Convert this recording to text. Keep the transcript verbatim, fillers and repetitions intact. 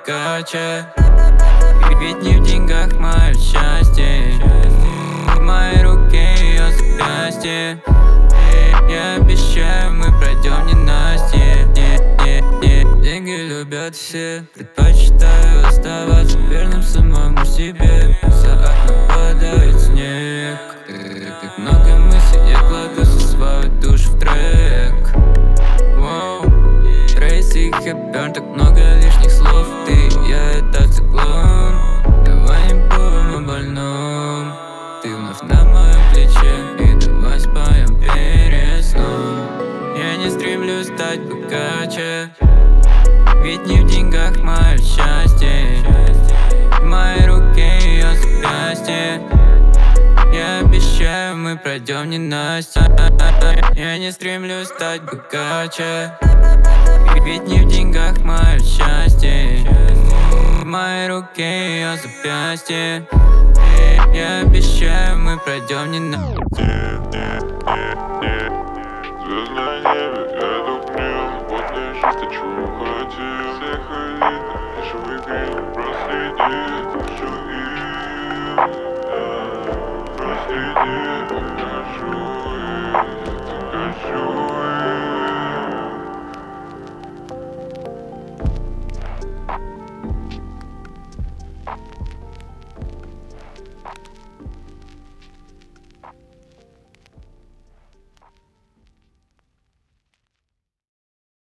богаче. Ведь не в деньгах мое счастье, в моей руке ее запястье. Я обещаю, мы пройдем ненастье. Деньги любят все, предпочитаю оставаться верным самому себе. За окном падает снег, так много мыслей, я кладу свою душу в трек. Трейси Хепберн, так много лишних слов. Ты, я это циклон. Давай не будем о больном. Ты вновь на моем плече, и давай споем перед сном. Я не стремлюсь стать богаче, ведь не в деньгах мое счастье, в моей руке ее запястье. Я обещаю, мы пройдем ненастье. Я не стремлюсь стать богаче, ведь не в деньгах мое счастье, в моей руке ее запястье. Я обещаю, мы пройдем ненастье. Звездное небо, я